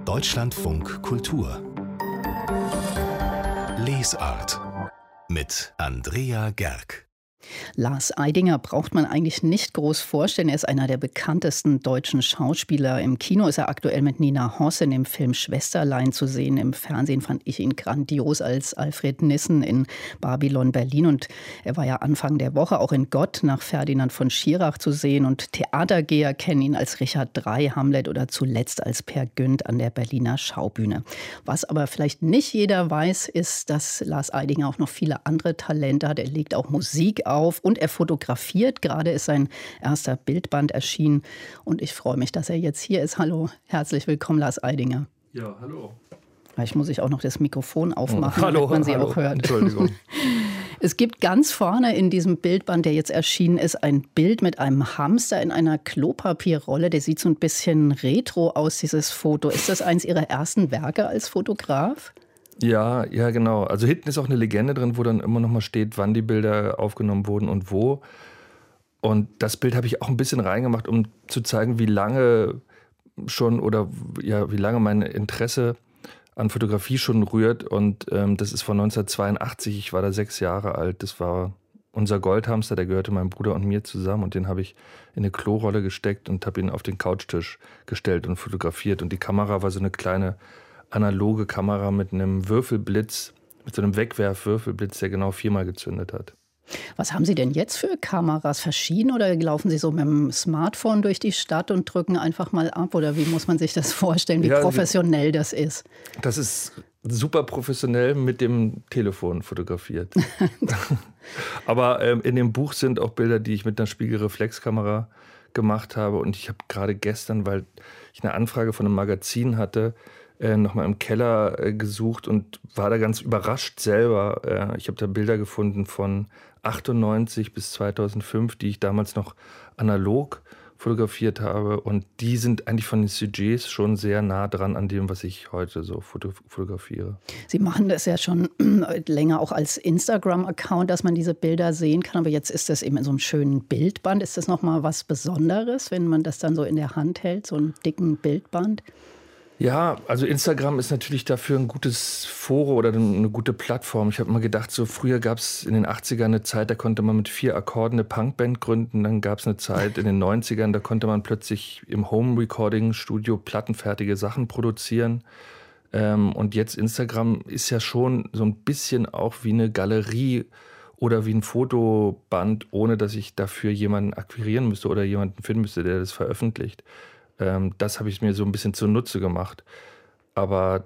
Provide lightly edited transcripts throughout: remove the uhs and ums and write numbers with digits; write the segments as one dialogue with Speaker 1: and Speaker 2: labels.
Speaker 1: Deutschlandfunk Kultur Lesart mit Andrea Gerg.
Speaker 2: Lars Eidinger braucht man eigentlich nicht groß vorstellen. Er ist einer der bekanntesten deutschen Schauspieler. Im Kino ist er aktuell mit Nina Hoss in dem Film Schwesterlein zu sehen. Im Fernsehen fand ich ihn grandios als Alfred Nissen in Babylon Berlin. Und er war ja Anfang der Woche auch in Gott nach Ferdinand von Schirach zu sehen. Und Theatergeher kennen ihn als Richard III, Hamlet oder zuletzt als Peer Gynt an der Berliner Schaubühne. Was aber vielleicht nicht jeder weiß, ist, dass Lars Eidinger auch noch viele andere Talente hat. Er legt auch Musik auf und er fotografiert. Gerade ist sein erster Bildband erschienen und ich freue mich, dass er jetzt hier ist. Hallo, herzlich willkommen, Lars Eidinger.
Speaker 3: Ja, hallo.
Speaker 2: Vielleicht muss ich auch noch das Mikrofon aufmachen,
Speaker 3: hallo,
Speaker 2: damit man Sie
Speaker 3: hallo.
Speaker 2: auch hört.
Speaker 3: Entschuldigung.
Speaker 2: Es gibt ganz vorne in diesem Bildband, der jetzt erschienen ist, ein Bild mit einem Hamster in einer Klopapierrolle. Der sieht so ein bisschen retro aus, dieses Foto. Ist das eins Ihrer ersten Werke als Fotograf?
Speaker 3: Ja, genau. Also hinten ist auch eine Legende drin, wo dann immer noch mal steht, wann die Bilder aufgenommen wurden und wo. Und das Bild habe ich auch ein bisschen reingemacht, um zu zeigen, wie lange schon oder ja, wie lange mein Interesse an Fotografie schon rührt. Und das ist von 1982. Ich war da 6 Jahre alt. Das war unser Goldhamster, der gehörte meinem Bruder und mir zusammen. Und den habe ich in eine Klorolle gesteckt und habe ihn auf den Couchtisch gestellt und fotografiert. Und die Kamera war so eine kleine analoge Kamera mit einem Würfelblitz, mit so einem Wegwerfwürfelblitz, der genau 4-mal gezündet hat.
Speaker 2: Was haben Sie denn jetzt für Kameras? Verschieden oder laufen Sie so mit dem Smartphone durch die Stadt und drücken einfach mal ab? Oder wie muss man sich das vorstellen, wie professionell das ist?
Speaker 3: Das ist super professionell mit dem Telefon fotografiert. Aber in dem Buch sind auch Bilder, die ich mit einer Spiegelreflexkamera gemacht habe. Und ich habe gerade gestern, weil ich eine Anfrage von einem Magazin hatte, nochmal im Keller gesucht und war da ganz überrascht selber. Ich habe da Bilder gefunden von 98 bis 2005, die ich damals noch analog fotografiert habe. Und die sind eigentlich von den Sujets schon sehr nah dran an dem, was ich heute so fotografiere.
Speaker 2: Sie machen das ja schon länger auch als Instagram-Account, dass man diese Bilder sehen kann. Aber jetzt ist das eben in so einem schönen Bildband. Ist das nochmal was Besonderes, wenn man das dann so in der Hand hält, so einen dicken Bildband?
Speaker 3: Ja, also Instagram ist natürlich dafür ein gutes Forum oder eine gute Plattform. Ich habe immer gedacht, so früher gab es in den 80ern eine Zeit, da konnte man mit 4 Akkorden eine Punkband gründen. Dann gab es eine Zeit in den 90ern, da konnte man plötzlich im Home-Recording-Studio plattenfertige Sachen produzieren. Und jetzt Instagram ist ja schon so ein bisschen auch wie eine Galerie oder wie ein Fotoband, ohne dass ich dafür jemanden akquirieren müsste oder jemanden finden müsste, der das veröffentlicht. Das habe ich mir so ein bisschen zunutze gemacht. Aber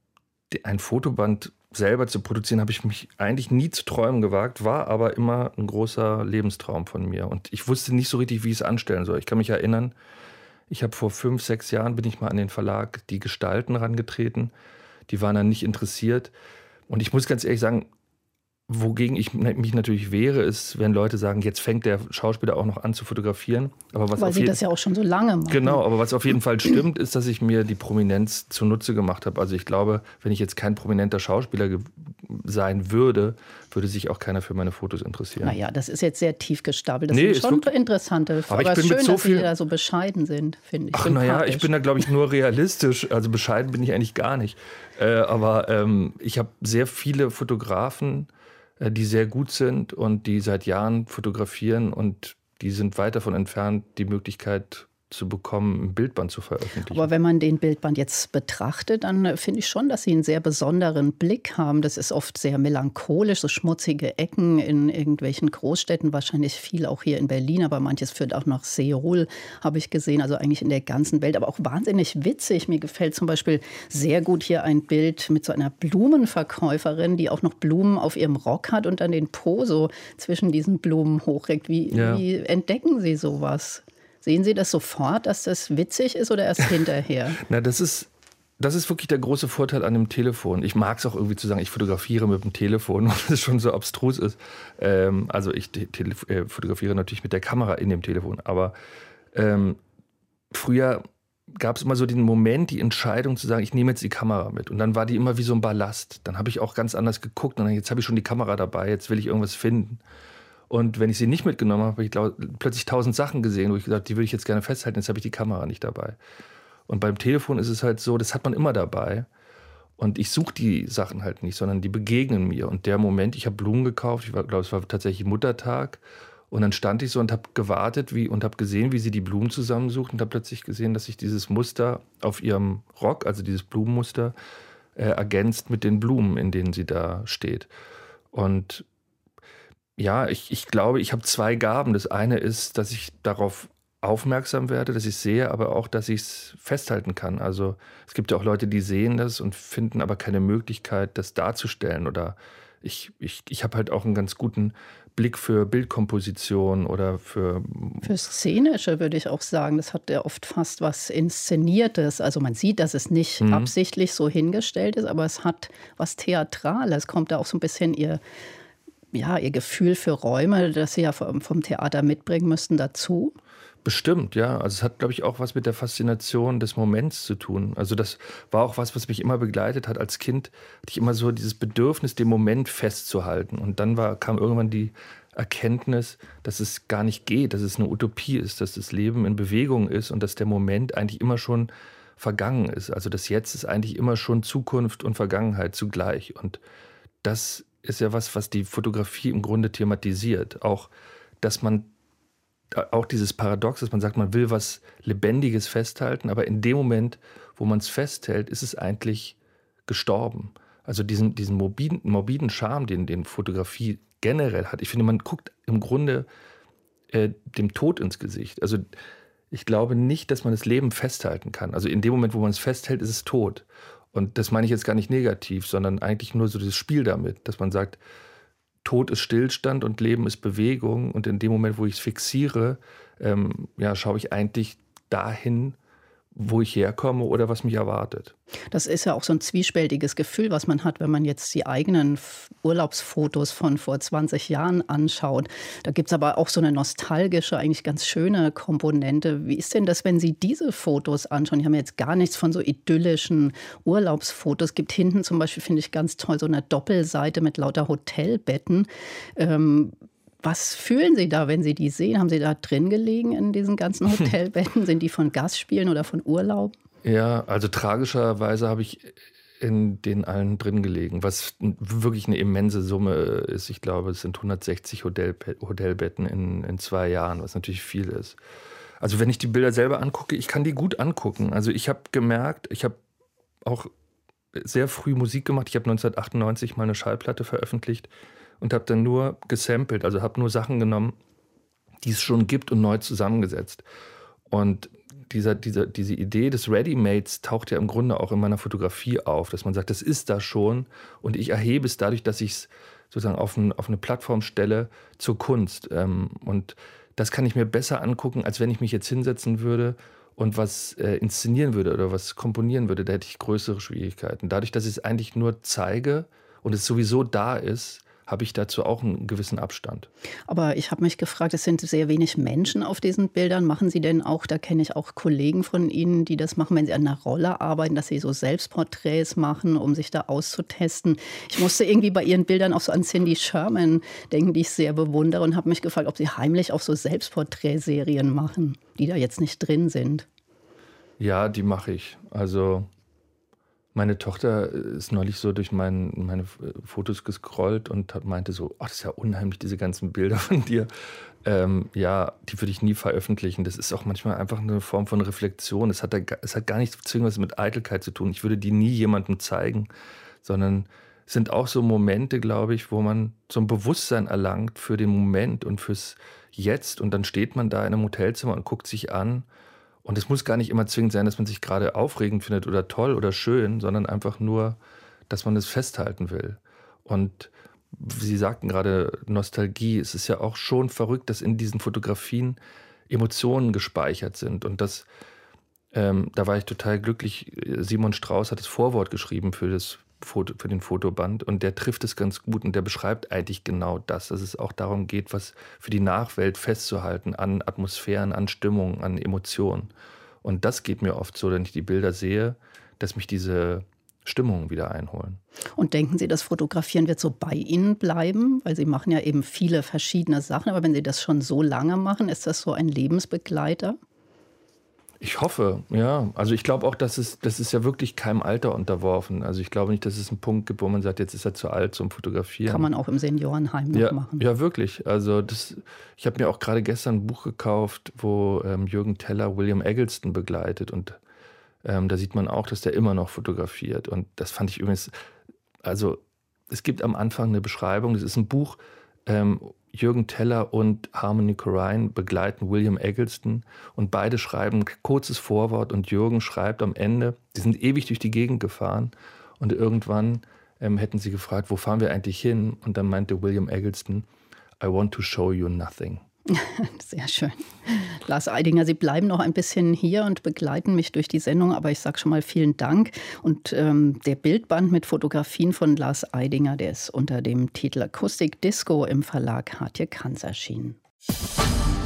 Speaker 3: ein Fotoband selber zu produzieren, habe ich mich eigentlich nie zu träumen gewagt, war aber immer ein großer Lebenstraum von mir. Und ich wusste nicht so richtig, wie ich es anstellen soll. Ich kann mich erinnern, ich habe vor 5, 6 Jahren bin ich mal an den Verlag Die Gestalten rangetreten. Die waren dann nicht interessiert. Und ich muss ganz ehrlich sagen, wogegen ich mich natürlich wehre, ist, wenn Leute sagen, jetzt fängt der Schauspieler auch noch an zu fotografieren. Aber was
Speaker 2: weil Sie das ja auch schon so lange machen.
Speaker 3: Genau, aber was auf jeden Fall stimmt, ist, dass ich mir die Prominenz zunutze gemacht habe. Also ich glaube, wenn ich jetzt kein prominenter Schauspieler sein würde, würde sich auch keiner für meine Fotos interessieren.
Speaker 2: Naja, das ist jetzt sehr tief gestapelt. Das sind schon wirklich interessante Fragen. Aber es ist schön, dass Sie da so bescheiden sind, finde ich.
Speaker 3: Ach naja, ich bin da, glaube ich, nur realistisch. Also bescheiden bin ich eigentlich gar nicht. Aber ich habe sehr viele Fotografen, die sehr gut sind und die seit Jahren fotografieren und die sind weit davon entfernt, die Möglichkeit zu bekommen, ein Bildband zu veröffentlichen.
Speaker 2: Aber wenn man den Bildband jetzt betrachtet, dann finde ich schon, dass Sie einen sehr besonderen Blick haben. Das ist oft sehr melancholisch, so schmutzige Ecken in irgendwelchen Großstädten, wahrscheinlich viel auch hier in Berlin, aber manches führt auch nach Seoul, habe ich gesehen, also eigentlich in der ganzen Welt, aber auch wahnsinnig witzig. Mir gefällt zum Beispiel sehr gut hier ein Bild mit so einer Blumenverkäuferin, die auch noch Blumen auf ihrem Rock hat und dann den Po so zwischen diesen Blumen hochreckt. Wie entdecken Sie sowas? Sehen Sie das sofort, dass das witzig ist oder erst hinterher?
Speaker 3: Na, das ist wirklich der große Vorteil an dem Telefon. Ich mag es auch irgendwie zu sagen, ich fotografiere mit dem Telefon, weil es schon so abstrus ist. Also ich fotografiere natürlich mit der Kamera in dem Telefon. Aber früher gab es immer so den Moment, die Entscheidung zu sagen, ich nehme jetzt die Kamera mit. Und dann war die immer wie so ein Ballast. Dann habe ich auch ganz anders geguckt. Und dann, jetzt habe ich schon die Kamera dabei, jetzt will ich irgendwas finden. Und wenn ich sie nicht mitgenommen habe, habe ich plötzlich 1000 Sachen gesehen, wo ich gesagt habe, die würde ich jetzt gerne festhalten, jetzt habe ich die Kamera nicht dabei. Und beim Telefon ist es halt so, das hat man immer dabei. Und ich suche die Sachen halt nicht, sondern die begegnen mir. Und der Moment, ich habe Blumen gekauft, ich glaube, es war tatsächlich Muttertag. Und dann stand ich so und habe gewartet und habe gesehen, wie sie die Blumen zusammensucht und habe plötzlich gesehen, dass sich dieses Muster auf ihrem Rock, also dieses Blumenmuster, ergänzt mit den Blumen, in denen sie da steht. Und ja, ich glaube, ich habe 2 Gaben. Das eine ist, dass ich darauf aufmerksam werde, dass ich es sehe, aber auch, dass ich es festhalten kann. Also es gibt ja auch Leute, die sehen das und finden aber keine Möglichkeit, das darzustellen. Oder ich habe halt auch einen ganz guten Blick für Bildkomposition oder für
Speaker 2: Szenische würde ich auch sagen. Das hat ja oft fast was Inszeniertes. Also man sieht, dass es nicht absichtlich so hingestellt ist, aber es hat was Theatrales. Kommt da auch so ein bisschen ihr Gefühl für Räume, das Sie ja vom Theater mitbringen müssten, dazu?
Speaker 3: Bestimmt, ja. Also es hat, glaube ich, auch was mit der Faszination des Moments zu tun. Also das war auch was mich immer begleitet hat. Als Kind hatte ich immer so dieses Bedürfnis, den Moment festzuhalten. Und dann kam irgendwann die Erkenntnis, dass es gar nicht geht, dass es eine Utopie ist, dass das Leben in Bewegung ist und dass der Moment eigentlich immer schon vergangen ist. Also das Jetzt ist eigentlich immer schon Zukunft und Vergangenheit zugleich. Und das ist ja was die Fotografie im Grunde thematisiert. Auch, dass man auch dieses Paradox, dass man sagt, man will was Lebendiges festhalten, aber in dem Moment, wo man es festhält, ist es eigentlich gestorben. Also diesen morbiden Charme, den Fotografie generell hat. Ich finde, man guckt im Grunde dem Tod ins Gesicht. Also ich glaube nicht, dass man das Leben festhalten kann. Also in dem Moment, wo man es festhält, ist es tot. Und das meine ich jetzt gar nicht negativ, sondern eigentlich nur so dieses Spiel damit, dass man sagt, Tod ist Stillstand und Leben ist Bewegung. Und in dem Moment, wo ich es fixiere, schaue ich eigentlich dahin, wo ich herkomme oder was mich erwartet.
Speaker 2: Das ist ja auch so ein zwiespältiges Gefühl, was man hat, wenn man jetzt die eigenen Urlaubsfotos von vor 20 Jahren anschaut. Da gibt es aber auch so eine nostalgische, eigentlich ganz schöne Komponente. Wie ist denn das, wenn Sie diese Fotos anschauen? Die haben jetzt gar nichts von so idyllischen Urlaubsfotos. Es gibt hinten zum Beispiel, finde ich ganz toll, so eine Doppelseite mit lauter Hotelbetten. Was fühlen Sie da, wenn Sie die sehen? Haben Sie da drin gelegen in diesen ganzen Hotelbetten? Sind die von Gastspielen oder von Urlaub?
Speaker 3: Ja, also tragischerweise habe ich in den allen drin gelegen, was wirklich eine immense Summe ist. Ich glaube, es sind 160 Hotelbetten in 2 Jahren, was natürlich viel ist. Also wenn ich die Bilder selber angucke, ich kann die gut angucken. Also ich habe gemerkt, ich habe auch sehr früh Musik gemacht. Ich habe 1998 mal eine Schallplatte veröffentlicht und habe dann nur gesampelt, also habe nur Sachen genommen, die es schon gibt und neu zusammengesetzt. Und diese Idee des Readymates taucht ja im Grunde auch in meiner Fotografie auf, dass man sagt, das ist da schon und ich erhebe es dadurch, dass ich es sozusagen auf eine Plattform stelle zur Kunst. Und das kann ich mir besser angucken, als wenn ich mich jetzt hinsetzen würde und was inszenieren würde oder was komponieren würde. Da hätte ich größere Schwierigkeiten. Dadurch, dass ich es eigentlich nur zeige und es sowieso da ist, habe ich dazu auch einen gewissen Abstand.
Speaker 2: Aber ich habe mich gefragt, es sind sehr wenig Menschen auf diesen Bildern. Machen Sie denn auch, da kenne ich auch Kollegen von Ihnen, die das machen, wenn Sie an einer Rolle arbeiten, dass Sie so Selbstporträts machen, um sich da auszutesten? Ich musste irgendwie bei Ihren Bildern auch so an Cindy Sherman denken, die ich sehr bewundere und habe mich gefragt, ob Sie heimlich auch so Selbstporträtserien machen, die da jetzt nicht drin sind.
Speaker 3: Ja, die mache ich. Also meine Tochter ist neulich so durch meine Fotos gescrollt und meinte so, ach, das ist ja unheimlich, diese ganzen Bilder von dir. Ja, die würde ich nie veröffentlichen. Das ist auch manchmal einfach eine Form von Reflexion. Es hat gar nichts zwingend mit Eitelkeit zu tun. Ich würde die nie jemandem zeigen, sondern es sind auch so Momente, glaube ich, wo man so ein Bewusstsein erlangt für den Moment und fürs Jetzt. Und dann steht man da in einem Hotelzimmer und guckt sich an. Und es muss gar nicht immer zwingend sein, dass man sich gerade aufregend findet oder toll oder schön, sondern einfach nur, dass man es festhalten will. Und Sie sagten gerade Nostalgie. Es ist ja auch schon verrückt, dass in diesen Fotografien Emotionen gespeichert sind. Und da war ich total glücklich. Simon Strauß hat das Vorwort geschrieben für den Fotoband und der trifft es ganz gut und der beschreibt eigentlich genau das, dass es auch darum geht, was für die Nachwelt festzuhalten an Atmosphären, an Stimmungen, an Emotionen. Und das geht mir oft so, wenn ich die Bilder sehe, dass mich diese Stimmungen wieder einholen.
Speaker 2: Und denken Sie, das Fotografieren wird so bei Ihnen bleiben? Weil Sie machen ja eben viele verschiedene Sachen, aber wenn Sie das schon so lange machen, ist das so ein Lebensbegleiter?
Speaker 3: Ich hoffe, ja. Also ich glaube auch, das ist ja wirklich keinem Alter unterworfen. Also ich glaube nicht, dass es einen Punkt gibt, wo man sagt, jetzt ist er zu alt zum Fotografieren.
Speaker 2: Kann man auch im Seniorenheim noch machen.
Speaker 3: Ja, wirklich. Also ich habe mir auch gerade gestern ein Buch gekauft, wo Jürgen Teller William Eggleston begleitet. Und da sieht man auch, dass der immer noch fotografiert. Und das fand ich übrigens, also es gibt am Anfang eine Beschreibung, das ist ein Buch, Jürgen Teller und Harmony Korine begleiten William Eggleston und beide schreiben ein kurzes Vorwort und Jürgen schreibt am Ende, die sind ewig durch die Gegend gefahren und irgendwann hätten sie gefragt, wo fahren wir eigentlich hin? Und dann meinte William Eggleston, I want to show you nothing.
Speaker 2: Sehr schön. Lars Eidinger, Sie bleiben noch ein bisschen hier und begleiten mich durch die Sendung, aber ich sage schon mal vielen Dank. Und der Bildband mit Fotografien von Lars Eidinger, der ist unter dem Titel Akustik Disco im Verlag Hartje Kranz erschienen.